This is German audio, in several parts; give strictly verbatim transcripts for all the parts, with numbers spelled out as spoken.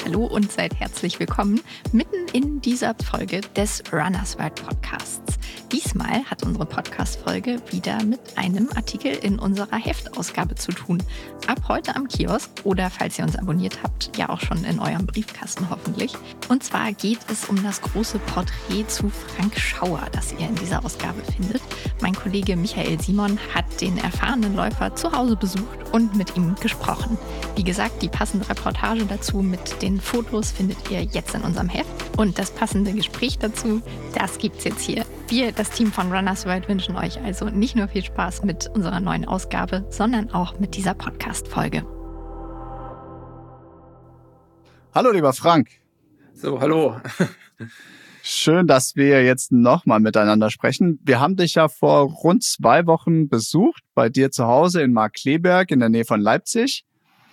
Hallo und seid herzlich willkommen mitten in dieser Folge des Runners World Podcasts. Diesmal hat unsere Podcast-Folge wieder mit einem Artikel in unserer Heftausgabe zu tun. Ab heute am Kiosk oder, falls ihr uns abonniert habt, ja auch schon in eurem Briefkasten hoffentlich. Und zwar geht es um das große Porträt zu Frank Schauer, das ihr in dieser Ausgabe findet. Mein Kollege Michael Simon hat den erfahrenen Läufer zu Hause besucht und mit ihm gesprochen. Wie gesagt, die passende Reportage dazu mit den Fotos findet ihr jetzt in unserem Heft. Und das passende Gespräch dazu, das gibt's jetzt hier. Wir, das Team von Runners World, wünschen euch also nicht nur viel Spaß mit unserer neuen Ausgabe, sondern auch mit dieser Podcast-Folge. Hallo, lieber Frank. So, hallo. Schön, dass wir jetzt nochmal miteinander sprechen. Wir haben dich ja vor rund zwei Wochen besucht, bei dir zu Hause in Markkleeberg in der Nähe von Leipzig.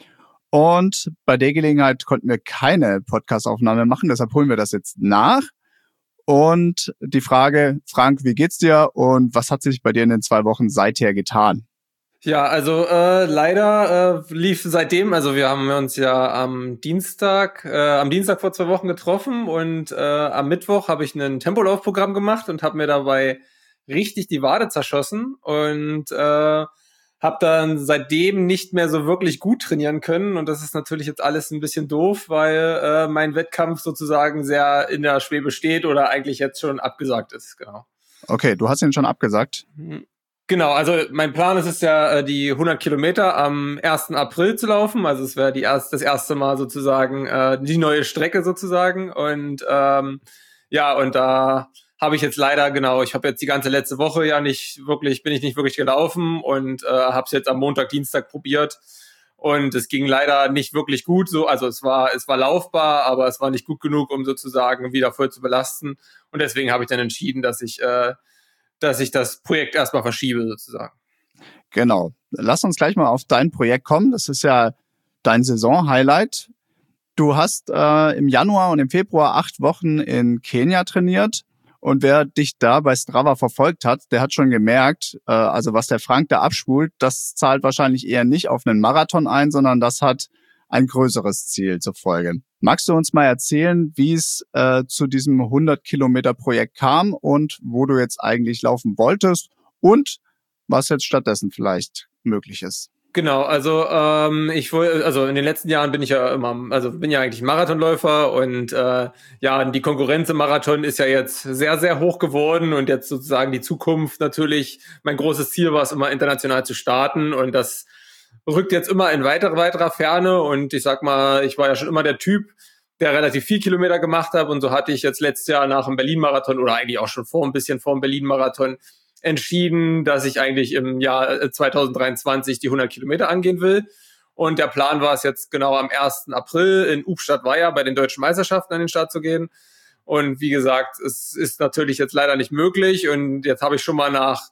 Und bei der Gelegenheit konnten wir keine Podcast-Aufnahme machen, deshalb holen wir das jetzt nach. Und die Frage, Frank, wie geht's dir und was hat sich bei dir in den zwei Wochen seither getan? Ja, also äh, leider äh, lief seitdem, also wir haben uns ja am Dienstag, äh, am Dienstag vor zwei Wochen getroffen und äh, am Mittwoch habe ich ein Tempolaufprogramm gemacht und habe mir dabei richtig die Wade zerschossen und äh, habe dann seitdem nicht mehr so wirklich gut trainieren können und das ist natürlich jetzt alles ein bisschen doof, weil äh, mein Wettkampf sozusagen sehr in der Schwebe steht oder eigentlich jetzt schon abgesagt ist, genau. Okay, du hast ihn schon abgesagt? Genau, also mein Plan ist es ja, die hundert Kilometer am ersten April zu laufen, also es wäre die erst, das erste Mal sozusagen äh, die neue Strecke sozusagen und ähm, ja, und da habe ich jetzt leider, genau, ich habe jetzt die ganze letzte Woche ja nicht wirklich, bin ich nicht wirklich gelaufen und äh, habe es jetzt am Montag, Dienstag probiert und es ging leider nicht wirklich gut, so, also es war, es war laufbar, aber es war nicht gut genug, um sozusagen wieder voll zu belasten und deswegen habe ich dann entschieden, dass ich, äh, dass ich das Projekt erstmal verschiebe sozusagen. Genau, lass uns gleich mal auf dein Projekt kommen, das ist ja dein Saison-Highlight. Du hast äh, im Januar und im Februar acht Wochen in Kenia trainiert. Und wer dich da bei Strava verfolgt hat, der hat schon gemerkt, äh, also was der Frank da abspult, das zahlt wahrscheinlich eher nicht auf einen Marathon ein, sondern das hat ein größeres Ziel zur Folge. Magst du uns mal erzählen, wie es äh, zu diesem hundert-Kilometer-Projekt kam und wo du jetzt eigentlich laufen wolltest und was jetzt stattdessen vielleicht möglich ist? Genau, also ähm, ich wollte, also in den letzten Jahren bin ich ja immer, also bin ja eigentlich Marathonläufer und äh, ja, die Konkurrenz im Marathon ist ja jetzt sehr, sehr hoch geworden und jetzt sozusagen die Zukunft natürlich, mein großes Ziel war es immer international zu starten und das rückt jetzt immer in weiter, weiterer Ferne und ich sag mal, ich war ja schon immer der Typ, der relativ viel Kilometer gemacht hat und so hatte ich jetzt letztes Jahr nach dem Berlin-Marathon oder eigentlich auch schon vor ein bisschen vor dem Berlin-Marathon entschieden, dass ich eigentlich im Jahr zwanzig dreiundzwanzig die hundert Kilometer angehen will. Und der Plan war es jetzt genau am ersten April in Ubstadt-Weiher bei den Deutschen Meisterschaften an den Start zu gehen. Und wie gesagt, es ist natürlich jetzt leider nicht möglich. Und jetzt habe ich schon mal nach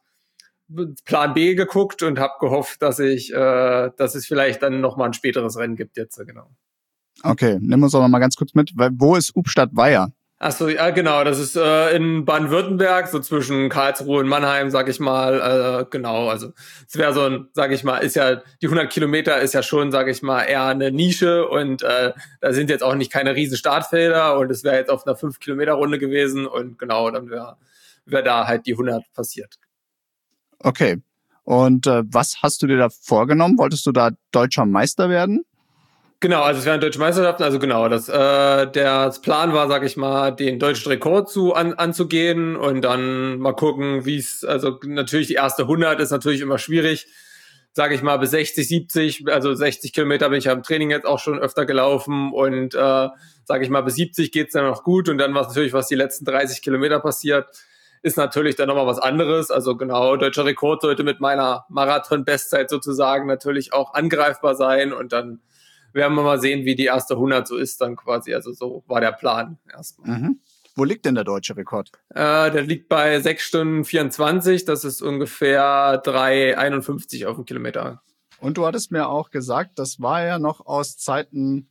Plan B geguckt und habe gehofft, dass ich, äh, dass es vielleicht dann nochmal ein späteres Rennen gibt jetzt, genau. Okay, nimm uns doch noch mal ganz kurz mit. Wo ist Ubstadt-Weiher? Ach so, ja genau, das ist äh, in Baden-Württemberg, so zwischen Karlsruhe und Mannheim, sag ich mal, äh, genau, also es wäre so ein, sag ich mal, ist ja, die hundert Kilometer ist ja schon, sag ich mal, eher eine Nische und äh, da sind jetzt auch nicht keine riesen Startfelder und es wäre jetzt auf einer fünf Kilometer Runde gewesen und genau, dann wäre wär da halt die hundert passiert. Okay, und äh, was hast du dir da vorgenommen? Wolltest du da deutscher Meister werden? Genau, also es wären deutsche Meisterschaften, also genau, das, äh, der das Plan war, sag ich mal, den deutschen Rekord zu an, anzugehen und dann mal gucken, wie es, also natürlich die erste hundert ist natürlich immer schwierig, sag ich mal, bis sechzig, siebzig, also sechzig Kilometer bin ich ja im Training jetzt auch schon öfter gelaufen und äh, sag ich mal, bis siebzig geht's dann noch gut und dann was natürlich, was die letzten dreißig Kilometer passiert, ist natürlich dann nochmal was anderes, also genau, deutscher Rekord sollte mit meiner Marathon-Bestzeit sozusagen natürlich auch angreifbar sein und dann werden wir mal sehen, wie die erste hundert so ist dann quasi. Also so war der Plan erstmal. Mhm. Wo liegt denn der deutsche Rekord? Äh, der liegt bei sechs Stunden vierundzwanzig. Das ist ungefähr drei Komma einundfünfzig auf dem Kilometer. Und du hattest mir auch gesagt, das war ja noch aus Zeiten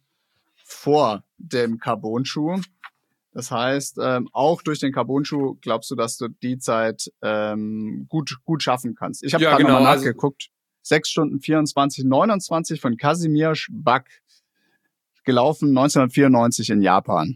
vor dem Carbon-Schuh. Das heißt, ähm, auch durch den Carbon-Schuh glaubst du, dass du die Zeit ähm, gut gut schaffen kannst. Ich habe Ja, gerade genau, nochmal also nachgeguckt. sechs Stunden vierundzwanzig, neunundzwanzig von Kasimir Schback. gelaufen neunzehnhundertvierundneunzig in Japan.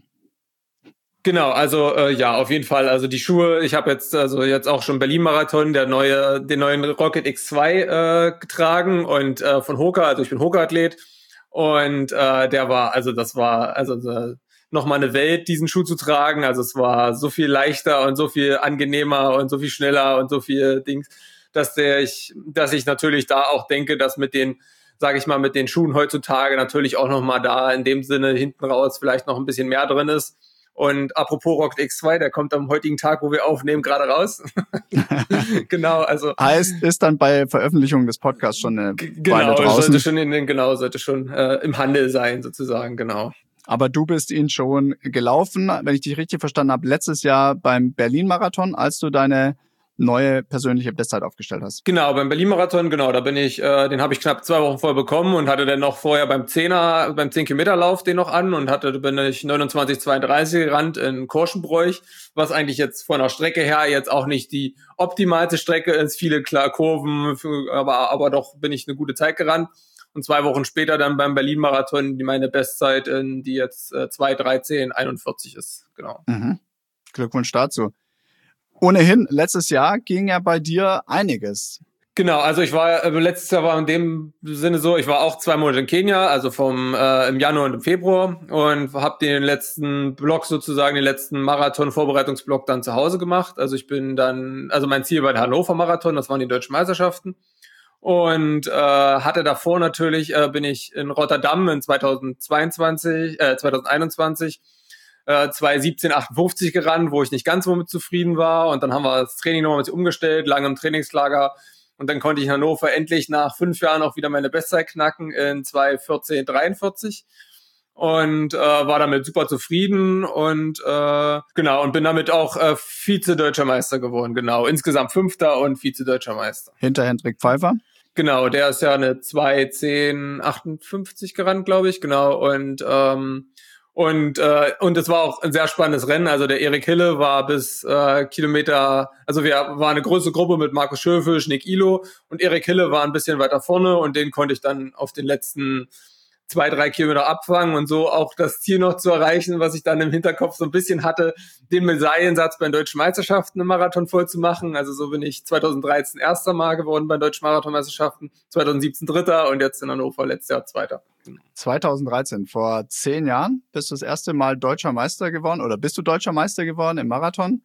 Genau, also äh, ja, auf jeden Fall. Also die Schuhe, ich habe jetzt also jetzt auch schon Berlin-Marathon, der neue, den neuen Rocket X zwei äh, getragen und äh, von Hoka, also ich bin Hoka-Athlet und äh, der war, also das war also äh, nochmal eine Welt, diesen Schuh zu tragen. Also es war so viel leichter und so viel angenehmer und so viel schneller und so viel Dings, dass der ich, dass ich natürlich da auch denke, dass mit den, sage ich mal, mit den Schuhen heutzutage natürlich auch nochmal da in dem Sinne hinten raus vielleicht noch ein bisschen mehr drin ist. Und apropos Rocket X zwei, der kommt am heutigen Tag, wo wir aufnehmen, gerade raus. Genau, also heißt, ist dann bei Veröffentlichung des Podcasts schon eine genau, Weile draußen. Sollte schon in den, genau, sollte schon äh, im Handel sein, sozusagen, genau. Aber du bist ihn schon gelaufen, wenn ich dich richtig verstanden habe, letztes Jahr beim Berlin-Marathon, als du deine neue persönliche Bestzeit aufgestellt hast. Genau, beim Berlin-Marathon, genau, da bin ich, äh, den habe ich knapp zwei Wochen vorher bekommen und hatte dann noch vorher beim Zehner, beim zehn Kilometer Lauf den noch an und hatte, bin ich neunundzwanzig zweiunddreißig gerannt in Korschenbroich, was eigentlich jetzt von der Strecke her jetzt auch nicht die optimalste Strecke ist, viele klar Kurven, aber, aber doch bin ich eine gute Zeit gerannt. Und zwei Wochen später dann beim Berlin-Marathon die meine Bestzeit, in, die jetzt äh, zwei dreizehn einundvierzig ist, genau. Mhm. Glückwunsch dazu. Ohnehin, letztes Jahr ging ja bei dir einiges. Genau, also ich war, äh, letztes Jahr war in dem Sinne so, ich war auch zwei Monate in Kenia, also vom äh, im Januar und im Februar und habe den letzten Block sozusagen, den letzten Marathon-Vorbereitungsblock dann zu Hause gemacht. Also ich bin dann, also mein Ziel war der Hannover-Marathon, das waren die deutschen Meisterschaften. Und äh, hatte davor natürlich, äh, bin ich in Rotterdam in zweitausendzweiundzwanzig, äh, zweitausendeinundzwanzig äh, zwei siebzehn achtundfünfzig gerannt, wo ich nicht ganz womit zufrieden war. Und dann haben wir das Training nochmal umgestellt, lange im Trainingslager. Und dann konnte ich in Hannover endlich nach fünf Jahren auch wieder meine Bestzeit knacken in zwei vierzehn dreiundvierzig. Und äh, war damit super zufrieden und äh, genau und bin damit auch äh, Vize-Deutscher Meister geworden, genau. Insgesamt Fünfter und Vize-Deutscher Meister. Hinter Hendrik Pfeiffer? Genau, der ist ja eine zwei zehn achtundfünfzig gerannt, glaube ich, genau. Und ähm, und äh, und es war auch ein sehr spannendes Rennen. Also der Erik Hille war bis äh, Kilometer, also wir waren eine große Gruppe mit Markus Schöfisch, Nick Ilo und Erik Hille war ein bisschen weiter vorne und den konnte ich dann auf den letzten zwei, drei Kilometer abfangen und so auch das Ziel noch zu erreichen, was ich dann im Hinterkopf so ein bisschen hatte, den Medaillensatz bei den Deutschen Meisterschaften im Marathon voll zu machen. Also so bin ich zweitausenddreizehn erster Mal geworden bei den Deutschen Marathonmeisterschaften, zweitausendsiebzehn dritter und jetzt in Hannover letztes Jahr zweiter. zweitausenddreizehn, vor zehn Jahren bist du das erste Mal Deutscher Meister geworden oder bist du Deutscher Meister geworden im Marathon.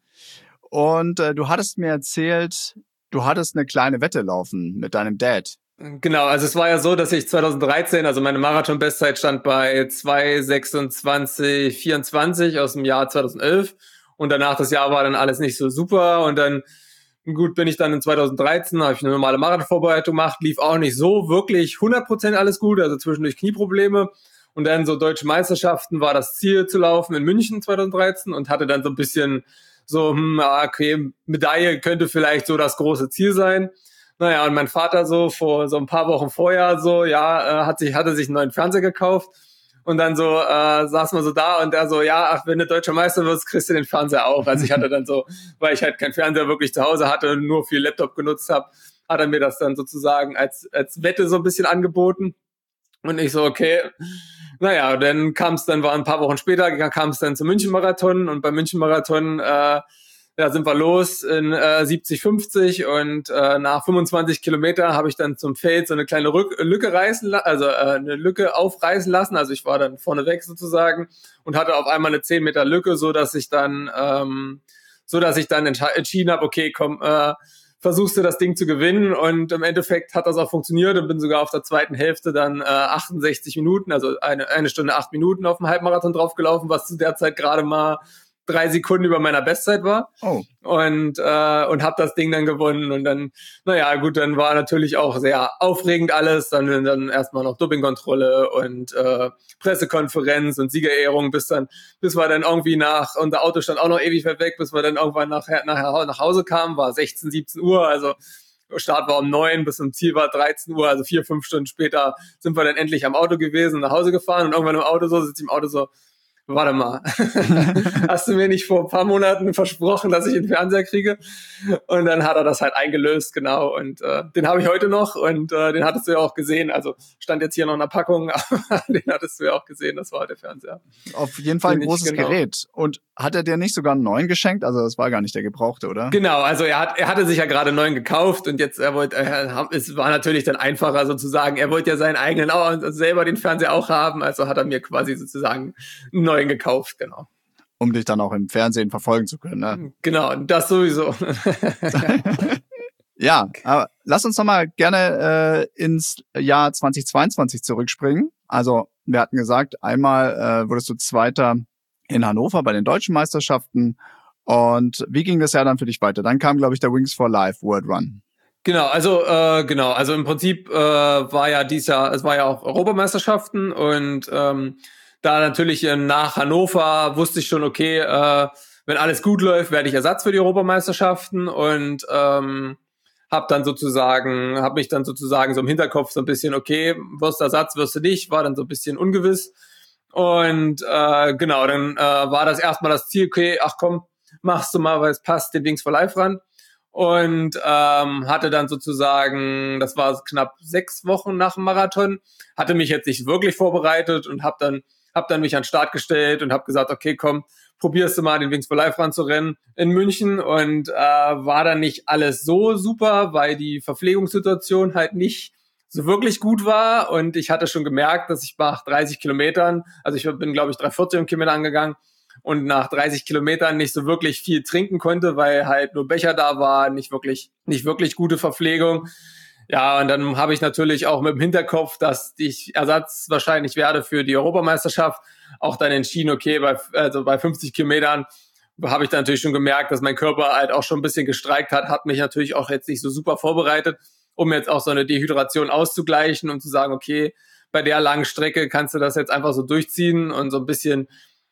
Und äh, du hattest mir erzählt, du hattest eine kleine Wette laufen mit deinem Dad. Genau, also es war ja so, dass ich zweitausenddreizehn, also meine Marathon-Bestzeit stand bei zwei sechsundzwanzig vierundzwanzig aus dem Jahr zweitausendelf und danach das Jahr war dann alles nicht so super und dann, gut, bin ich dann in zweitausenddreizehn, habe ich eine normale Marathonvorbereitung gemacht, lief auch nicht so wirklich hundert Prozent alles gut, also zwischendurch Knieprobleme und dann so Deutsche Meisterschaften war das Ziel zu laufen in München zweitausenddreizehn und hatte dann so ein bisschen so, hm, okay, Medaille könnte vielleicht so das große Ziel sein. Naja, und mein Vater so vor so ein paar Wochen vorher so, ja, äh, hat sich, hatte sich einen neuen Fernseher gekauft und dann so äh, saß man so da und er so, ja, ach, wenn du Deutscher Meister wirst, kriegst du den Fernseher auch. Also ich hatte dann so, weil ich halt keinen Fernseher wirklich zu Hause hatte und nur viel Laptop genutzt habe, hat er mir das dann sozusagen als als Wette so ein bisschen angeboten und ich so, okay. Naja, dann kam es dann, war ein paar Wochen später, kam es dann zum München-Marathon und beim München-Marathon äh, ja, sind wir los in äh, siebzig fünfzig und äh, nach fünfundzwanzig Kilometer habe ich dann zum Feld so eine kleine Rück- Lücke reißen, la- also äh, eine Lücke aufreißen lassen. Also ich war dann vorneweg sozusagen und hatte auf einmal eine zehn Meter Lücke, so dass ich dann, ähm, so dass ich dann entsche- entschieden habe, okay, komm, äh, versuchst du das Ding zu gewinnen und im Endeffekt hat das auch funktioniert und bin sogar auf der zweiten Hälfte dann äh, achtundsechzig Minuten, also eine eine Stunde acht Minuten auf dem Halbmarathon draufgelaufen, was zu der Zeit gerade mal drei Sekunden über meiner Bestzeit war. Oh. Und äh, und habe das Ding dann gewonnen und dann, naja, gut, dann war natürlich auch sehr aufregend alles, dann dann erstmal noch Dopingkontrolle und äh, Pressekonferenz und Siegerehrung, bis dann, bis wir dann irgendwie nach, unser Auto stand auch noch ewig weit weg, bis wir dann irgendwann nachher nachher nach Hause kamen, war sechzehn, siebzehn Uhr, also Start war um neun, bis zum Ziel war dreizehn Uhr, also vier, fünf Stunden später sind wir dann endlich am Auto gewesen, nach Hause gefahren und irgendwann im Auto so, sitze ich im Auto so, warte mal, hast du mir nicht vor ein paar Monaten versprochen, dass ich einen Fernseher kriege? Und dann hat er das halt eingelöst, genau. Und äh, den habe ich heute noch und äh, den hattest du ja auch gesehen. Also stand jetzt hier noch in der Packung, aber den hattest du ja auch gesehen, das war der Fernseher. Auf jeden Fall ein Den großes ich, genau. Gerät. Und hat er dir nicht sogar einen neuen geschenkt? Also das war gar nicht der gebrauchte, oder? Genau, also er hat er hatte sich ja gerade einen neuen gekauft und jetzt er wollte er, es war natürlich dann einfacher sozusagen. Er wollte ja seinen eigenen auch und selber den Fernseher auch haben, also hat er mir quasi sozusagen einen neuen gekauft, genau. Um dich dann auch im Fernsehen verfolgen zu können, ne? Genau, das sowieso. Ja, aber lass uns noch mal gerne äh, ins Jahr zweitausendzweiundzwanzig zurückspringen. Also wir hatten gesagt, einmal äh, wurdest du Zweiter in Hannover bei den deutschen Meisterschaften. Und wie ging das Jahr dann für dich weiter? Dann kam, glaube ich, der Wings for Life World Run. Genau, also äh, genau, also im Prinzip äh, war ja dieses Jahr, es war ja auch Europameisterschaften und ähm, da natürlich äh, nach Hannover wusste ich schon, okay, äh, wenn alles gut läuft, werde ich Ersatz für die Europameisterschaften und ähm, habe dann sozusagen, habe mich dann sozusagen so im Hinterkopf so ein bisschen, okay, wirst du Ersatz, wirst du nicht, war dann so ein bisschen ungewiss und äh, genau, dann äh, war das erstmal das Ziel, okay, ach komm, machst du mal, weil es passt, den Wings for Life Run. Und ähm, hatte dann sozusagen, das war knapp sechs Wochen nach dem Marathon, hatte mich jetzt nicht wirklich vorbereitet und habe dann hab dann mich an den Start gestellt und habe gesagt, okay, komm, probierst du mal den Wings for Life Run zu rennen in München und äh, war dann nicht alles so super, weil die Verpflegungssituation halt nicht so wirklich gut war und ich hatte schon gemerkt, dass ich nach dreißig Kilometern, also ich bin glaube ich drei vierzig Kilometer angegangen, und nach dreißig Kilometern nicht so wirklich viel trinken konnte, weil halt nur Becher da war, nicht wirklich, nicht wirklich gute Verpflegung. Ja, und dann habe ich natürlich auch mit dem Hinterkopf, dass ich Ersatz wahrscheinlich werde für die Europameisterschaft, auch dann entschieden, okay, bei, also bei fünfzig Kilometern habe ich dann natürlich schon gemerkt, dass mein Körper halt auch schon ein bisschen gestreikt hat, hat mich natürlich auch jetzt nicht so super vorbereitet, um jetzt auch so eine Dehydration auszugleichen und zu sagen, okay, bei der langen Strecke kannst du das jetzt einfach so durchziehen und so ein bisschen,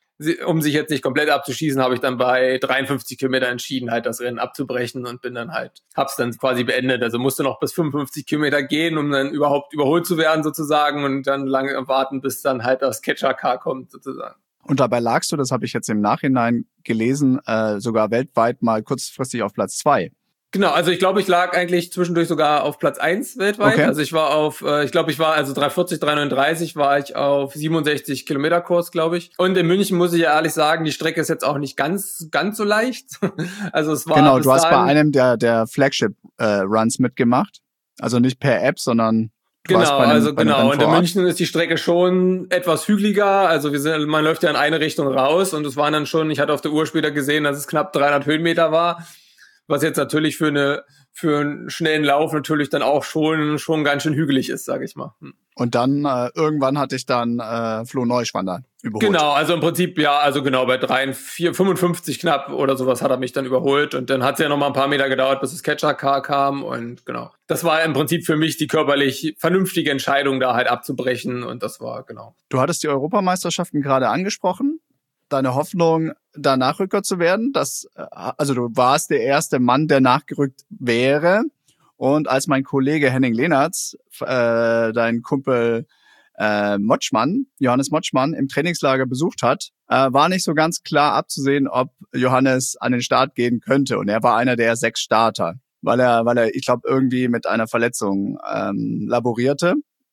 um sich jetzt nicht komplett abzuschießen, habe ich dann bei dreiundfünfzig Kilometer entschieden, halt das Rennen abzubrechen und bin dann halt, hab's dann quasi beendet. Also musste noch bis fünfundfünfzig Kilometer gehen, um dann überhaupt überholt zu werden sozusagen und dann lange warten, bis dann halt das Catcher-Car kommt sozusagen. Und dabei lagst du, das habe ich jetzt im Nachhinein gelesen, äh, sogar weltweit mal kurzfristig auf Platz zwei. Genau, also ich glaube, ich lag eigentlich zwischendurch sogar auf Platz eins weltweit. Okay. Also ich war auf, äh, ich glaube, ich war, also drei vierzig, drei neununddreißig war ich auf siebenundsechzig Kilometer Kurs, glaube ich. Und in München muss ich ja ehrlich sagen, die Strecke ist jetzt auch nicht ganz ganz so leicht. Also es war Genau, du hast bei einem der der Flagship-Runs äh, mitgemacht. Also nicht per App, sondern du Genau, warst bei einem, also bei einem genau. Rennen Und vor in Ort. München ist die Strecke schon etwas hügeliger. Also wir sind, man läuft ja in eine Richtung raus und es waren dann schon, ich hatte auf der Uhr später gesehen, dass es knapp dreihundert Höhenmeter war. Was jetzt natürlich für eine für einen schnellen Lauf natürlich dann auch schon schon ganz schön hügelig ist, sage ich mal. Hm. Und dann äh, irgendwann hatte ich dann äh, Flo Neuschwander überholt. Genau, also im Prinzip ja, also genau bei drei, vier, fünfundfünfzig knapp oder sowas hat er mich dann überholt und dann hat es ja noch mal ein paar Meter gedauert, bis das Catcher-Car kam und genau. Das war im Prinzip für mich die körperlich vernünftige Entscheidung, da halt abzubrechen und das war genau. Du hattest die Europameisterschaften gerade angesprochen. Deine Hoffnung, da Nachrücker zu werden, das, also du warst der erste Mann, der nachgerückt wäre. Und als mein Kollege Henning Lehnertz, äh, dein Kumpel äh, Motschmann, Johannes Motschmann, im Trainingslager besucht hat, äh, war nicht so ganz klar abzusehen, ob Johannes an den Start gehen könnte. Und er war einer der sechs Starter, weil er, weil er, ich glaube, irgendwie mit einer Verletzung ähm, laborierte.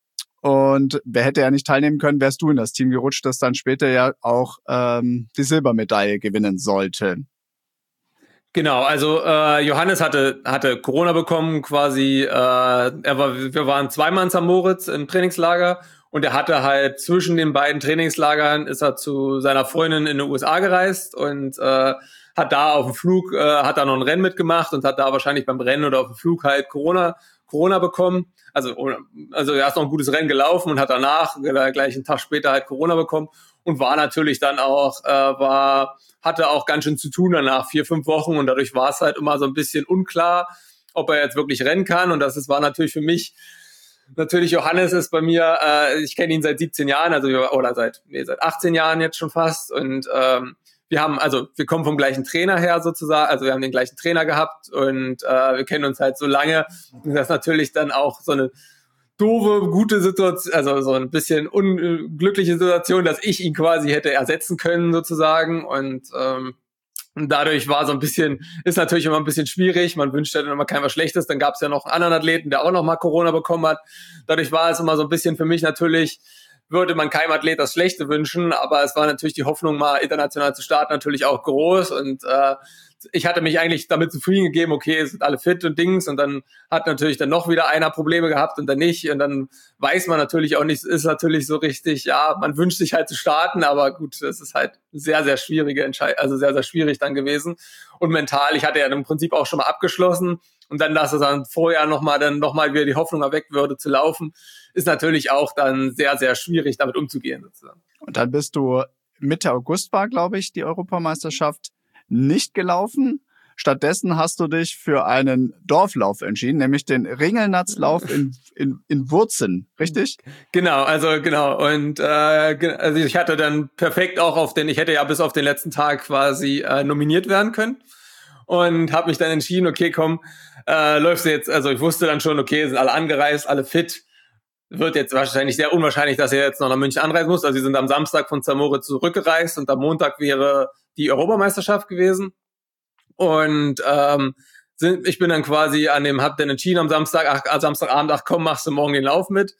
Und wer hätte ja nicht teilnehmen können, wärst du in das Team gerutscht, das dann später ja auch ähm, die Silbermedaille gewinnen sollte. Genau, also äh, Johannes hatte hatte Corona bekommen, quasi. Äh, er war, wir waren zweimal in Sankt Moritz im Trainingslager und er hatte halt zwischen den beiden Trainingslagern ist er zu seiner Freundin in den U S A gereist und äh, hat da auf dem Flug äh, hat da noch ein Rennen mitgemacht und hat da wahrscheinlich beim Rennen oder auf dem Flug halt Corona Corona bekommen. Also also er ist noch ein gutes Rennen gelaufen und hat danach gleich einen Tag später halt Corona bekommen und war natürlich dann auch äh, war hatte auch ganz schön zu tun danach, vier, fünf Wochen und dadurch war es halt immer so ein bisschen unklar, ob er jetzt wirklich rennen kann und das ist, war natürlich für mich, natürlich Johannes ist bei mir, äh, ich kenne ihn seit siebzehn Jahren, also oder seit nee, seit achtzehn Jahren jetzt schon fast und ähm, wir haben, also wir kommen vom gleichen Trainer her sozusagen, also wir haben den gleichen Trainer gehabt und äh, wir kennen uns halt so lange, dass natürlich dann auch so eine doofe, gute Situation, also so ein bisschen unglückliche Situation, dass ich ihn quasi hätte ersetzen können sozusagen und ähm, Und dadurch war so ein bisschen, ist natürlich immer ein bisschen schwierig. Man wünscht ja dann immer keinem was Schlechtes. Dann gab es ja noch einen anderen Athleten, der auch noch mal Corona bekommen hat. Dadurch war es immer so ein bisschen für mich natürlich, würde man keinem Athlet das Schlechte wünschen. Aber es war natürlich die Hoffnung, mal international zu starten, natürlich auch groß. Und äh, ich hatte mich eigentlich damit zufrieden gegeben, okay, es sind alle fit und Dings. Und dann hat natürlich dann noch wieder einer Probleme gehabt und dann nicht. Und dann weiß man natürlich auch nicht, ist natürlich so richtig, ja, man wünscht sich halt zu starten, aber gut, das ist halt sehr, sehr schwierige Entscheidung, also sehr, sehr schwierig dann gewesen. Und mental, ich hatte ja im Prinzip auch schon mal abgeschlossen und dann, dass es dann vorher nochmal, dann nochmal wieder die Hoffnung erweckt würde zu laufen, ist natürlich auch dann sehr, sehr schwierig, damit umzugehen sozusagen. Und dann bist du Mitte August war, glaube ich, die Europameisterschaft nicht gelaufen. Stattdessen hast du dich für einen Dorflauf entschieden, nämlich den Ringelnatzlauf in, in, in Wurzen, richtig? Genau, also genau. Und äh, also ich hatte dann perfekt auch auf den, ich hätte ja bis auf den letzten Tag quasi äh, nominiert werden können und habe mich dann entschieden, okay, komm, äh, läufst du jetzt, also ich wusste dann schon, okay, sind alle angereist, alle fit. Wird jetzt wahrscheinlich sehr unwahrscheinlich, dass er jetzt noch nach München anreisen muss. Also sie sind am Samstag von Zamora zurückgereist und am Montag wäre die Europameisterschaft gewesen. Und ähm, sind, ich bin dann quasi an dem, hab dann entschieden am Samstag, ach, Samstagabend, ach komm, machst du morgen den Lauf mit.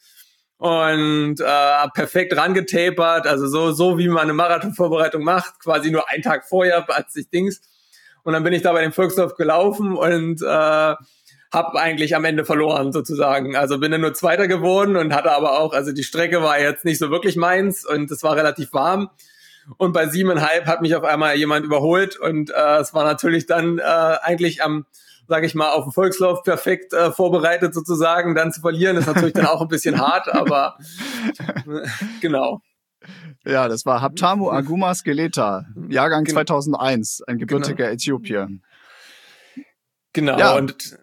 Und äh, perfekt rangetapert, also so so wie man eine Marathonvorbereitung macht, quasi nur einen Tag vorher, als ich Dings. Und dann bin ich da bei dem Volkslauf gelaufen und äh, habe eigentlich am Ende verloren sozusagen. Also bin dann nur Zweiter geworden und hatte aber auch, also die Strecke war jetzt nicht so wirklich meins und es war relativ warm. Und bei siebeneinhalb hat mich auf einmal jemand überholt und äh, es war natürlich dann äh, eigentlich am, sage ich mal, auf dem Volkslauf perfekt äh, vorbereitet sozusagen. Dann zu verlieren ist natürlich dann auch ein bisschen hart, aber genau. Ja, das war Habtamu Aguma Skeleta, Jahrgang Genau. zweitausendeins, ein gebürtiger Genau. Äthiopier. Genau, Ja. und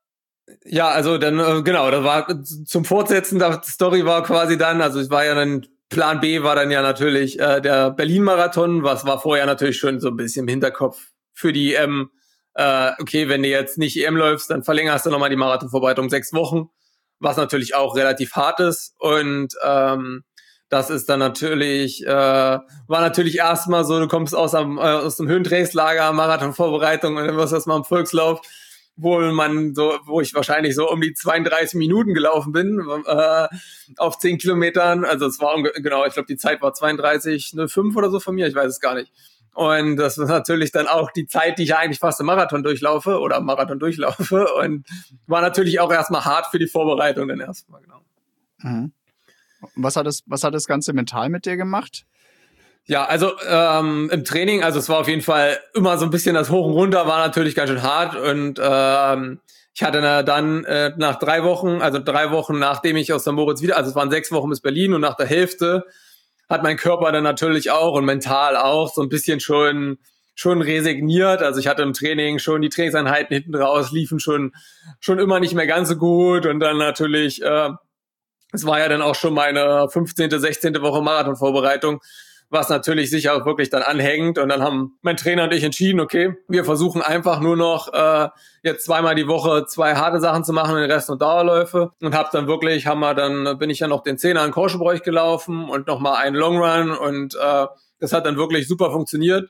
ja, also dann, äh, genau, das war zum Fortsetzen, die Story war quasi dann, also es war ja dann, Plan B war dann ja natürlich äh, der Berlin-Marathon, was war vorher natürlich schon so ein bisschen im Hinterkopf für die E M. Äh, okay, wenn du jetzt nicht E M läufst, dann verlängerst du nochmal die Marathonvorbereitung sechs Wochen, was natürlich auch relativ hart ist. Und ähm, das ist dann natürlich, äh, war natürlich erstmal so, du kommst aus, am, äh, aus dem Höhentrainingslager, Marathonvorbereitung und dann wirst du erstmal im Volkslauf, wo man so, wo ich wahrscheinlich so um die zweiunddreißig Minuten gelaufen bin, äh, auf zehn Kilometern. Also es war, genau, ich glaube, die Zeit war zweiunddreißig null fünf oder so von mir, ich weiß es gar nicht. Und das ist natürlich dann auch die Zeit, die ich eigentlich fast im Marathon durchlaufe oder im Marathon durchlaufe und war natürlich auch erstmal hart für die Vorbereitung dann erstmal, genau. Mhm. Was hat das, was hat das Ganze mental mit dir gemacht? Ja, also ähm, im Training, also es war auf jeden Fall immer so ein bisschen das Hoch und Runter, war natürlich ganz schön hart und ähm, ich hatte dann äh, nach drei Wochen, also drei Wochen nachdem ich aus der Moritz wieder, also es waren sechs Wochen bis Berlin und nach der Hälfte hat mein Körper dann natürlich auch und mental auch so ein bisschen schon schon resigniert. Also ich hatte im Training schon die Trainingseinheiten hinten raus, liefen schon schon immer nicht mehr ganz so gut und dann natürlich, äh, es war ja dann auch schon meine fünfzehnte, sechzehnte Woche Marathonvorbereitung, was natürlich sicher auch wirklich dann anhängt. Und dann haben mein Trainer und ich entschieden, okay, wir versuchen einfach nur noch äh, jetzt zweimal die Woche zwei harte Sachen zu machen, den Rest nur Dauerläufe. Und hab dann wirklich, haben wir dann, bin ich ja noch den Zehner in Korschenbräuch gelaufen und nochmal einen Long Run. Und äh, das hat dann wirklich super funktioniert.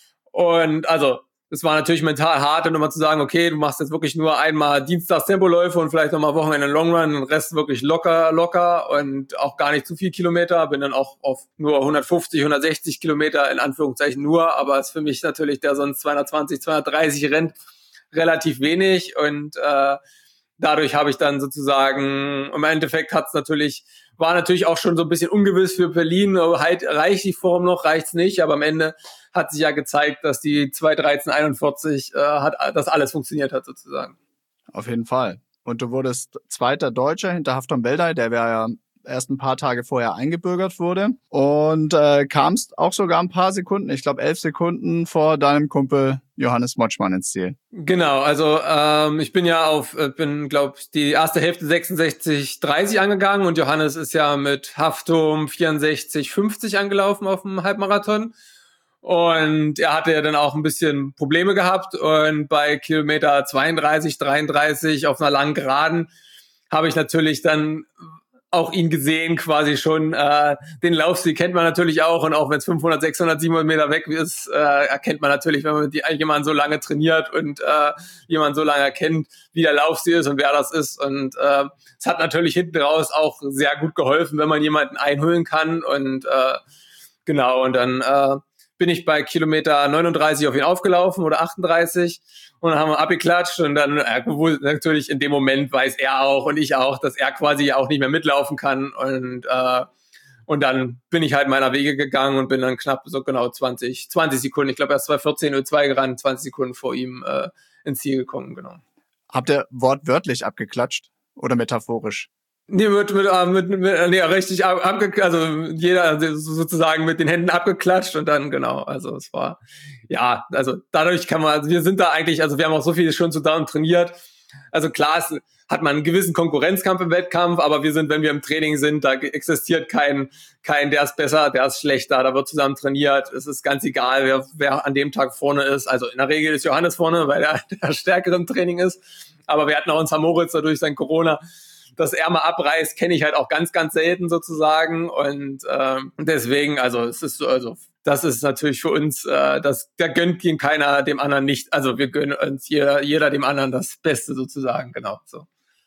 Und also, es war natürlich mental hart, dann nochmal zu sagen, okay, du machst jetzt wirklich nur einmal Dienstags Tempoläufe und vielleicht nochmal Wochenende Long Run, den Rest wirklich locker, locker und auch gar nicht zu viel Kilometer. Bin dann auch auf nur hundertfünfzig, hundertsechzig Kilometer, in Anführungszeichen nur, aber ist für mich natürlich, der sonst zweihundertzwanzig, zweihundertdreißig rennt, relativ wenig und äh, dadurch habe ich dann sozusagen, im Endeffekt hat's natürlich, war natürlich auch schon so ein bisschen ungewiss für Berlin, halt, reicht die Form noch, reicht's nicht, aber am Ende hat sich ja gezeigt, dass die zwei dreizehn einundvierzig, äh, hat, dass alles funktioniert hat sozusagen. Auf jeden Fall. Und du wurdest zweiter Deutscher hinter Hafton Beldey, der ja erst ein paar Tage vorher eingebürgert wurde und äh, kamst auch sogar ein paar Sekunden, ich glaube elf Sekunden vor deinem Kumpel Johannes Motschmann ins Ziel. Genau, also ähm, ich bin ja auf, bin glaube ich die erste Hälfte sechsundsechzig dreißig angegangen und Johannes ist ja mit Haftum vierundsechzig fünfzig angelaufen auf dem Halbmarathon. Und er hatte ja dann auch ein bisschen Probleme gehabt und bei Kilometer zweiunddreißig, dreiunddreißig auf einer langen Geraden habe ich natürlich dann auch ihn gesehen, quasi schon. Äh, den Laufstil kennt man natürlich auch, und auch wenn es fünfhundert, sechshundert, siebenhundert Meter weg ist, äh, erkennt man natürlich, wenn man mit jemanden so lange trainiert und äh, jemanden so lange kennt, wie der Laufstil ist und wer das ist. Und äh, es hat natürlich hinten raus auch sehr gut geholfen, wenn man jemanden einholen kann. Und äh, genau, und dann äh, bin ich bei Kilometer neununddreißig auf ihn aufgelaufen oder achtunddreißig. Und dann haben wir abgeklatscht, und dann äh, natürlich in dem Moment weiß er auch und ich auch, dass er quasi auch nicht mehr mitlaufen kann. Und äh, und dann bin ich halt meiner Wege gegangen und bin dann knapp so genau zwanzig, zwanzig Sekunden, ich glaube erst zwei vierzehn Uhr zwei gerannt, zwanzig Sekunden vor ihm äh, ins Ziel gekommen, genau. Habt ihr wortwörtlich abgeklatscht oder metaphorisch? Nee, mit, mit, mit, mit nee, richtig ab, abge, also jeder sozusagen mit den Händen abgeklatscht, und dann, genau, also es war, ja, also dadurch kann man, also wir sind da eigentlich, also wir haben auch so viel schon zusammen trainiert, also klar, es hat man einen gewissen Konkurrenzkampf im Wettkampf, aber wir sind, wenn wir im Training sind, da existiert kein, kein, der ist besser, der ist schlechter, da wird zusammen trainiert, es ist ganz egal, wer, wer an dem Tag vorne ist, also in der Regel ist Johannes vorne, weil er der Stärkere im Training ist, aber wir hatten auch uns Moritz dadurch sein Corona, dass er mal abreißt, kenne ich halt auch ganz, ganz selten sozusagen, und ähm, deswegen, also es ist so, also das ist natürlich für uns, äh, das, da gönnt ihn keiner dem anderen nicht, also wir gönnen uns jeder, jeder dem anderen das Beste sozusagen, genau, so.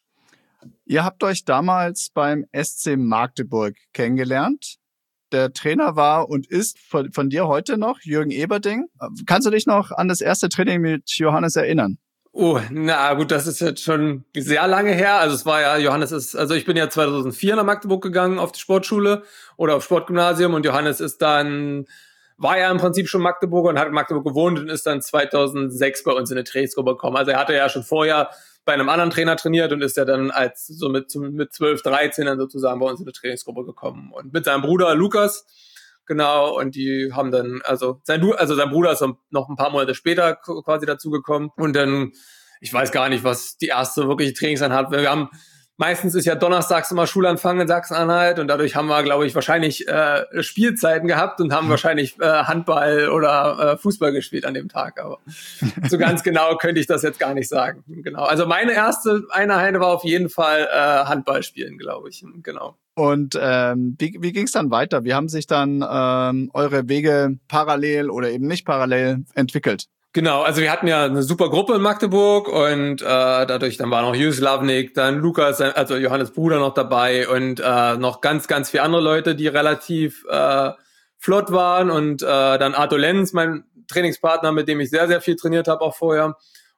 Ihr habt euch damals beim S C Magdeburg kennengelernt. Der Trainer war und ist von, von dir heute noch Jürgen Eberding. Kannst du dich noch an das erste Training mit Johannes erinnern? Oh, na gut, das ist jetzt schon sehr lange her. Also es war ja, Johannes ist, also ich bin ja zweitausendvier nach Magdeburg gegangen auf die Sportschule oder auf Sportgymnasium, und Johannes ist dann, war ja im Prinzip schon Magdeburger und hat in Magdeburg gewohnt und ist dann zweitausendsechs bei uns in eine Trainingsgruppe gekommen. Also er hatte ja schon vorher bei einem anderen Trainer trainiert und ist ja dann als so mit, mit zwölf, dreizehn dann sozusagen bei uns in eine Trainingsgruppe gekommen. Und mit seinem Bruder Lukas, genau, und die haben dann, also sein, also sein Bruder ist noch ein paar Monate später quasi dazugekommen, und dann, ich weiß gar nicht, was die erste wirkliche Trainingseinheit, wir haben, meistens ist ja donnerstags immer Schulanfang in Sachsen-Anhalt, und dadurch haben wir, glaube ich, wahrscheinlich äh, Spielzeiten gehabt und haben wahrscheinlich äh, Handball oder äh, Fußball gespielt an dem Tag, aber so ganz genau könnte ich das jetzt gar nicht sagen. Genau, also meine erste Einheit war auf jeden Fall äh, Handball spielen, glaube ich, genau. Und ähm, wie, wie ging es dann weiter? Wie haben sich dann ähm, eure Wege parallel oder eben nicht parallel entwickelt? Genau, also wir hatten ja eine super Gruppe in Magdeburg, und äh, dadurch, dann war noch Juslavnik, dann Lukas, also Johannes Bruder noch dabei, und äh, noch ganz, ganz viele andere Leute, die relativ äh, flott waren, und äh, dann Arthur Lenz, mein Trainingspartner, mit dem ich sehr, sehr viel trainiert habe auch vorher.